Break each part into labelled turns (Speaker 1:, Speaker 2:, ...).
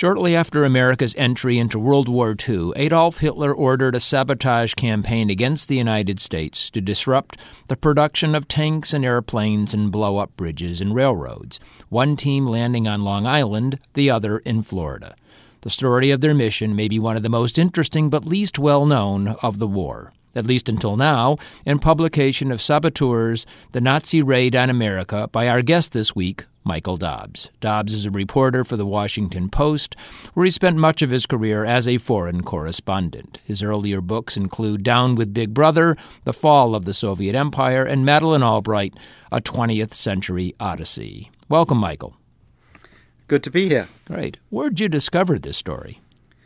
Speaker 1: Shortly after America's entry into World War II, Adolf Hitler ordered a sabotage campaign against the United States to disrupt the production of tanks and airplanes and blow up bridges and railroads, one team landing on Long Island, the other in Florida. The story of their mission may be one of the most interesting but least well-known of the war, at least until now, in publication of Saboteurs, The Nazi Raid on America by our guest this week, Michael Dobbs. Dobbs is a reporter for The Washington Post, where he spent much of his career as a foreign correspondent. His earlier books include Down with Big Brother, The Fall of the Soviet Empire, and Madeleine Albright, A 20th Century Odyssey. Welcome, Michael.
Speaker 2: Good to be here.
Speaker 1: Great. Where'd you discover this story?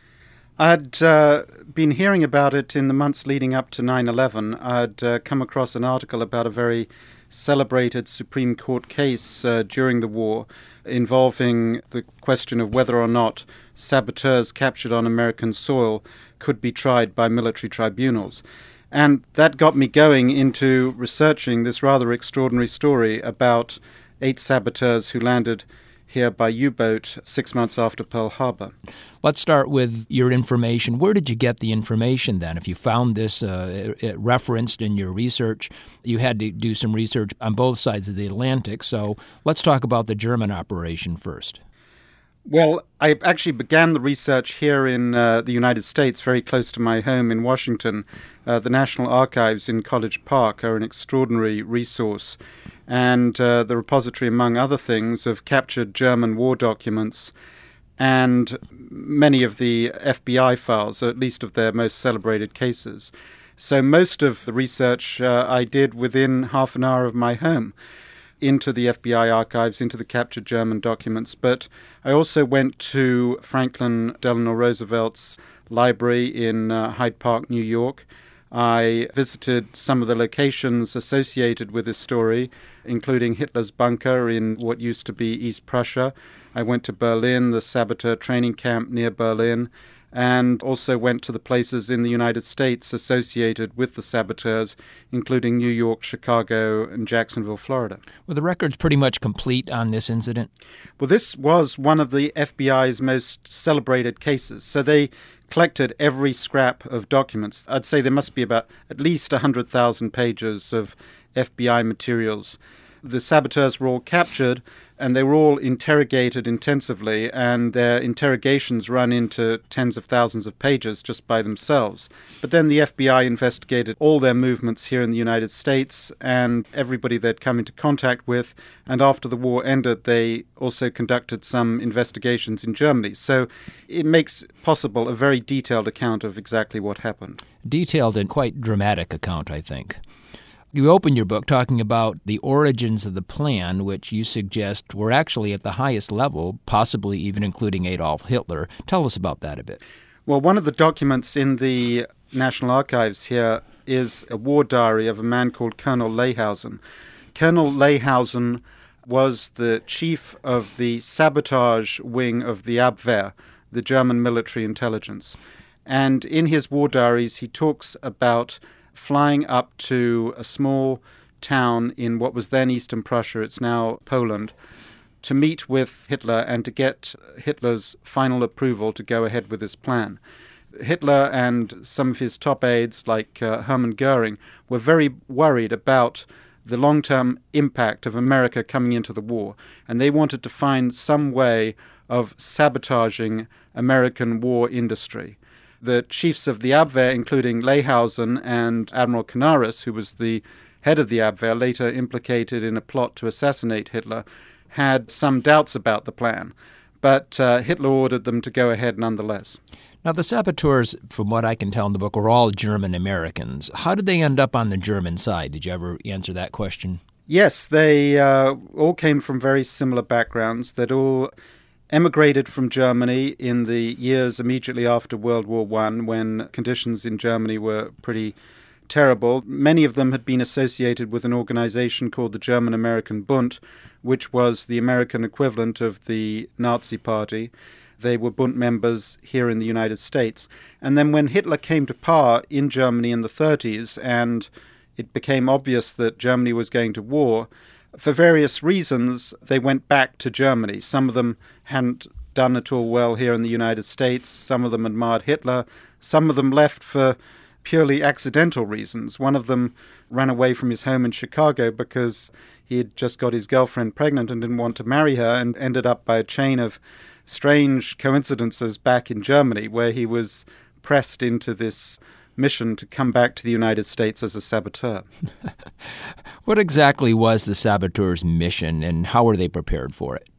Speaker 2: I'd been hearing about it in the months leading up to 9/11. I'd come across an article about a very celebrated Supreme Court case during the war involving the question of whether or not saboteurs captured on American soil could be tried by military tribunals. And that got me going into researching this rather extraordinary story about 8 saboteurs who landed here by U-boat 6 months after Pearl Harbor.
Speaker 1: Let's start with your information. Where did you get the information then? If you found this referenced in your research, you had to do some research on both sides of the Atlantic. So let's talk about the German operation first.
Speaker 2: Well, I actually began the research here in the United States, very close to my home in Washington. The National Archives in College Park are an extraordinary resource, and the repository, among other things, of captured German war documents and many of the FBI files, or at least of their most celebrated cases. So most of the research I did within half an hour of my home, into the FBI archives, into the captured German documents. But I also went to Franklin Delano Roosevelt's library in Hyde Park, New York. I visited some of the locations associated with this story, including Hitler's bunker in what used to be East Prussia. I went to Berlin, the saboteur training camp near Berlin, and also went to the places in the United States associated with the saboteurs, including New York, Chicago, and Jacksonville, Florida.
Speaker 1: Were the records pretty much complete on this incident?
Speaker 2: Well, this was one of the FBI's most celebrated cases. So they collected every scrap of documents. I'd say there must be about at least 100,000 pages of FBI materials. The saboteurs were all captured, and they were all interrogated intensively, and their interrogations run into tens of thousands of pages just by themselves. But then the FBI investigated all their movements here in the United States and everybody they'd come into contact with, and after the war ended, they also conducted some investigations in Germany. So it makes possible a very detailed account of exactly what happened.
Speaker 1: Detailed and quite dramatic account, I think. You open your book talking about the origins of the plan, which you suggest were actually at the highest level, possibly even including Adolf Hitler. Tell us about that a bit.
Speaker 2: Well, one of the documents in the National Archives here is a war diary of a man called Colonel Lehausen. Colonel Lehausen was the chief of the sabotage wing of the Abwehr, the German military intelligence. And in his war diaries, he talks about flying up to a small town in what was then Eastern Prussia, it's now Poland, to meet with Hitler and to get Hitler's final approval to go ahead with his plan. Hitler and some of his top aides, like Hermann Goering, were very worried about the long-term impact of America coming into the war, and they wanted to find some way of sabotaging American war industry. The chiefs of the Abwehr, including Lehausen and Admiral Canaris, who was the head of the Abwehr, later implicated in a plot to assassinate Hitler, had some doubts about the plan. But Hitler ordered them to go ahead nonetheless.
Speaker 1: Now, the saboteurs, from what I can tell in the book, were all German Americans. How did they end up on the German side? Did you ever answer that question?
Speaker 2: Yes, they all came from very similar backgrounds. They'd all emigrated from Germany in the years immediately after World War I, when conditions in Germany were pretty terrible. Many of them had been associated with an organization called the German American Bund, which was the American equivalent of the Nazi Party. They were Bund members here in the United States. And then when Hitler came to power in Germany in the 30s, and it became obvious that Germany was going to war, for various reasons, they went back to Germany. Some of them hadn't done at all well here in the United States. Some of them admired Hitler. Some of them left for purely accidental reasons. One of them ran away from his home in Chicago because he had just got his girlfriend pregnant and didn't want to marry her, and ended up by a chain of strange coincidences back in Germany, where he was pressed into this mission to come back to the United States as a saboteur.
Speaker 1: What exactly was the saboteur's mission, and how were they prepared for it?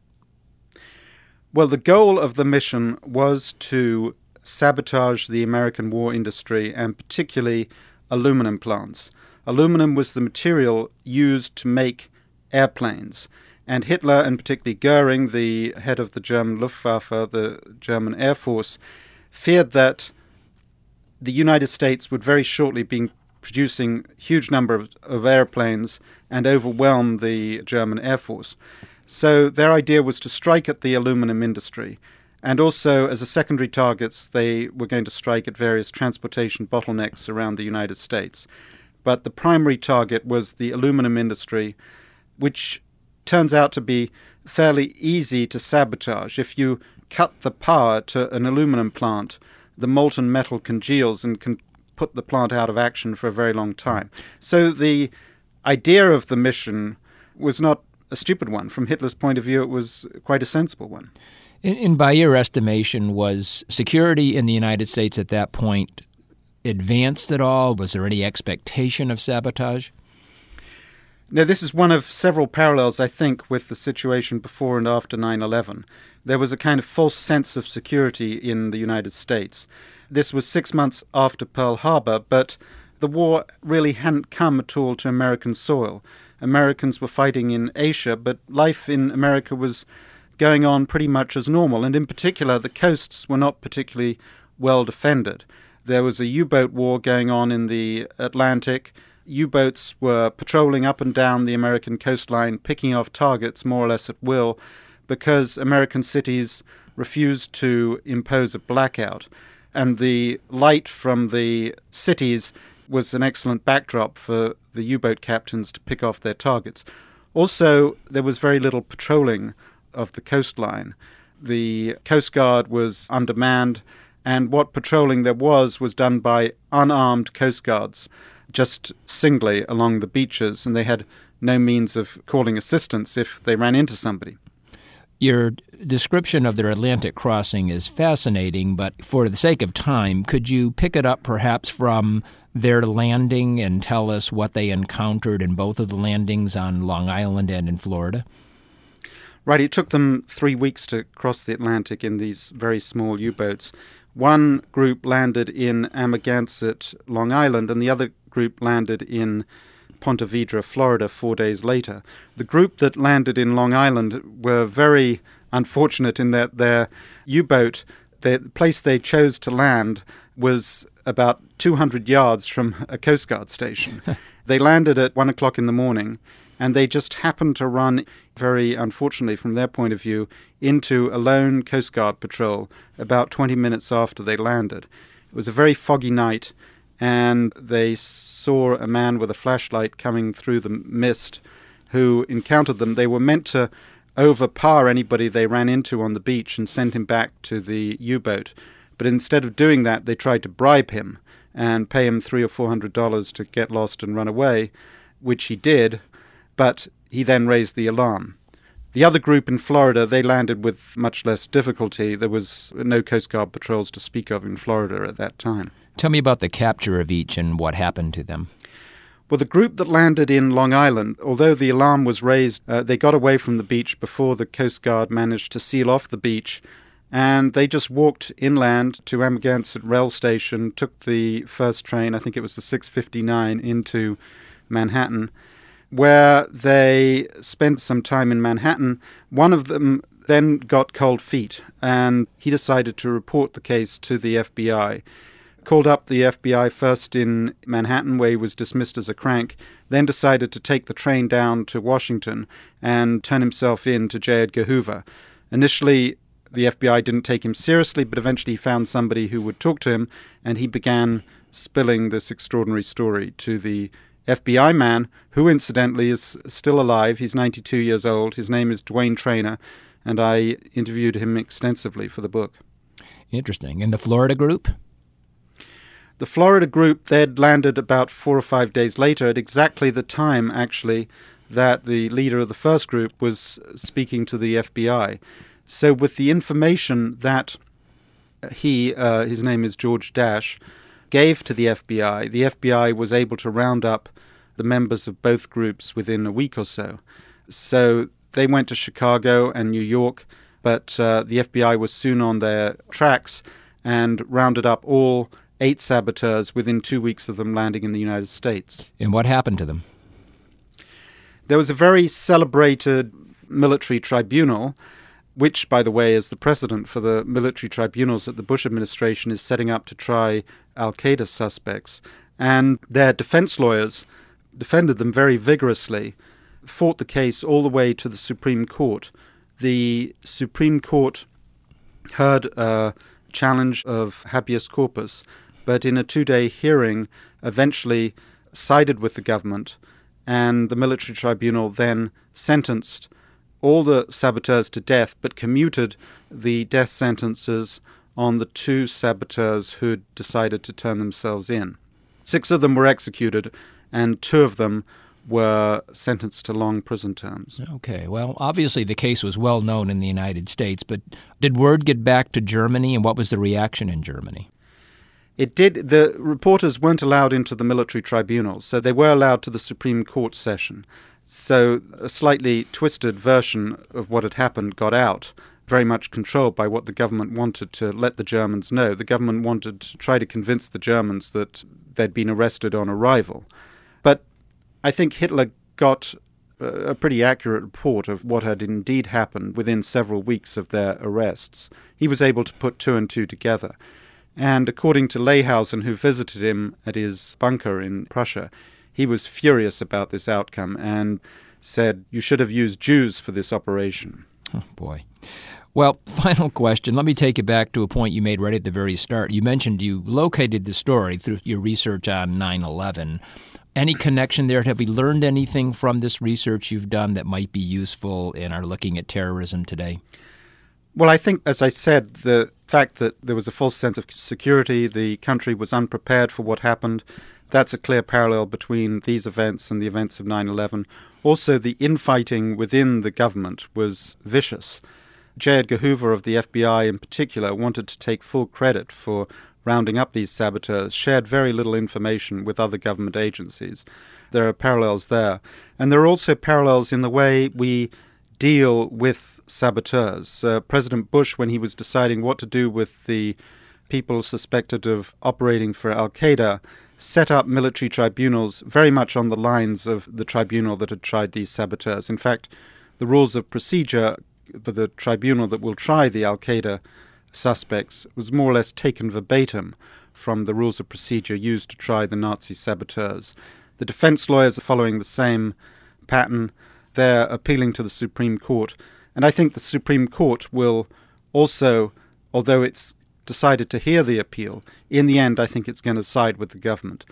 Speaker 2: Well, the goal of the mission was to sabotage the American war industry, and particularly aluminum plants. Aluminum was the material used to make airplanes, and Hitler, and particularly Goering, the head of the German Luftwaffe, the German Air Force, feared that the United States would very shortly be producing a huge number of airplanes and overwhelm the German Air Force. So their idea was to strike at the aluminum industry. And also, as a secondary targets, they were going to strike at various transportation bottlenecks around the United States. But the primary target was the aluminum industry, which turns out to be fairly easy to sabotage. If you cut the power to an aluminum plant, the molten metal congeals and can put the plant out of action for a very long time. So the idea of the mission was not a stupid one. From Hitler's point of view, it was quite a sensible one.
Speaker 1: And by your estimation, was security in the United States at that point advanced at all? Was there any expectation of sabotage?
Speaker 2: Now, this is one of several parallels, I think, with the situation before and after 9/11. There was a kind of false sense of security in the United States. This was 6 months after Pearl Harbor, but the war really hadn't come at all to American soil. Americans were fighting in Asia, but life in America was going on pretty much as normal, and in particular, the coasts were not particularly well defended. There was a U-boat war going on in the Atlantic. U-boats were patrolling up and down the American coastline, picking off targets more or less at will, because American cities refused to impose a blackout. And the light from the cities was an excellent backdrop for the U-boat captains to pick off their targets. Also, there was very little patrolling of the coastline. The Coast Guard was undermanned, and what patrolling there was done by unarmed Coast Guards, just singly along the beaches, and they had no means of calling assistance if they ran into somebody.
Speaker 1: Your description of their Atlantic crossing is fascinating, but for the sake of time, could you pick it up perhaps from their landing and tell us what they encountered in both of the landings on Long Island and in Florida?
Speaker 2: Right, it took them 3 weeks to cross the Atlantic in these very small U-boats. One group landed in Amagansett, Long Island, and the other group landed in Ponte Vedra, Florida, 4 days later. The group that landed in Long Island were very unfortunate in that their U-boat, the place they chose to land, was about 200 yards from a Coast Guard station. They landed at 1 o'clock in the morning, and they just happened to run, very unfortunately from their point of view, into a lone Coast Guard patrol about 20 minutes after they landed. It was a very foggy night, and they saw a man with a flashlight coming through the mist who encountered them. They were meant to overpower anybody they ran into on the beach and send him back to the U-boat. But instead of doing that, they tried to bribe him and pay him $300 or $400 to get lost and run away, which he did, but he then raised the alarm. The other group in Florida, they landed with much less difficulty. There was no Coast Guard patrols to speak of in Florida at that time.
Speaker 1: Tell me about the capture of each and what happened to them.
Speaker 2: Well, the group that landed in Long Island, although the alarm was raised, they got away from the beach before the Coast Guard managed to seal off the beach, and they just walked inland to Amagansett Rail Station, took the first train, I think it was the 6:59, into Manhattan, where they spent some time in Manhattan. One of them then got cold feet, and he decided to report the case to the FBI. Called up the FBI first in Manhattan, where he was dismissed as a crank, then decided to take the train down to Washington and turn himself in to J. Edgar Hoover. Initially, the FBI didn't take him seriously, but eventually he found somebody who would talk to him, and he began spilling this extraordinary story to the FBI man, who incidentally is still alive. He's 92 years old. His name is Dwayne Traynor, and I interviewed him extensively for the book.
Speaker 1: Interesting. And the Florida group?
Speaker 2: The Florida group, they'd landed about 4 or 5 days later at exactly the time, actually, that the leader of the first group was speaking to the FBI. So with the information that his name is George Dash, gave to the FBI was able to round up the members of both groups within a week or so. So they went to Chicago and New York, but the FBI was soon on their tracks and rounded up all 8 saboteurs within 2 weeks of them landing in the United States.
Speaker 1: And what happened to them?
Speaker 2: There was a very celebrated military tribunal, which, by the way, is the precedent for the military tribunals that the Bush administration is setting up to try al-Qaeda suspects. And their defense lawyers defended them very vigorously, fought the case all the way to the Supreme Court. The Supreme Court heard a challenge of habeas corpus, but in a 2-day hearing eventually sided with the government, and the military tribunal then sentenced all the saboteurs to death, but commuted the death sentences on the 2 saboteurs who decided to turn themselves in. 6 of them were executed, and 2 of them were sentenced to long prison terms.
Speaker 1: Okay, well, obviously the case was well known in the United States, but did word get back to Germany, and what was the reaction in Germany?
Speaker 2: It did. The reporters weren't allowed into the military tribunals, so they were allowed to the Supreme Court session. So a slightly twisted version of what had happened got out, very much controlled by what the government wanted to let the Germans know. The government wanted to try to convince the Germans that they'd been arrested on arrival. But I think Hitler got a pretty accurate report of what had indeed happened within several weeks of their arrests. He was able to put 2 and 2 together. And according to Leyhausen, who visited him at his bunker in Prussia, he was furious about this outcome and said, "You should have used Jews for this operation."
Speaker 1: Oh, boy. Well, final question. Let me take you back to a point you made right at the very start. You mentioned you located the story through your research on 9/11. Any connection there? Have we learned anything from this research you've done that might be useful in our looking at terrorism today?
Speaker 2: Well, I think, as I said, the fact that there was a false sense of security, the country was unprepared for what happened, that's a clear parallel between these events and the events of 9/11. Also, the infighting within the government was vicious. J. Edgar Hoover of the FBI in particular wanted to take full credit for rounding up these saboteurs, shared very little information with other government agencies. There are parallels there. And there are also parallels in the way we deal with saboteurs. President Bush, when he was deciding what to do with the people suspected of operating for al-Qaeda, set up military tribunals very much on the lines of the tribunal that had tried these saboteurs. In fact, the rules of procedure for the tribunal that will try the al-Qaeda suspects was more or less taken verbatim from the rules of procedure used to try the Nazi saboteurs. The defense lawyers are following the same pattern. They're appealing to the Supreme Court. And I think the Supreme Court will also, although it's decided to hear the appeal, in the end I think it's going to side with the government.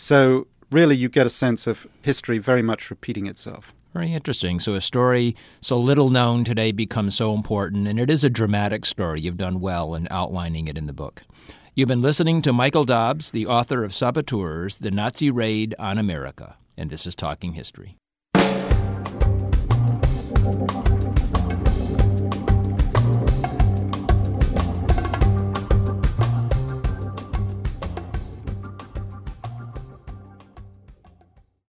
Speaker 2: So really you get a sense of history very much repeating itself.
Speaker 1: Very interesting. So a story so little known today becomes so important, and it is a dramatic story. You've done well in outlining it in the book. You've been listening to Michael Dobbs, the author of Saboteurs, The Nazi Raid on America, and this is Talking History.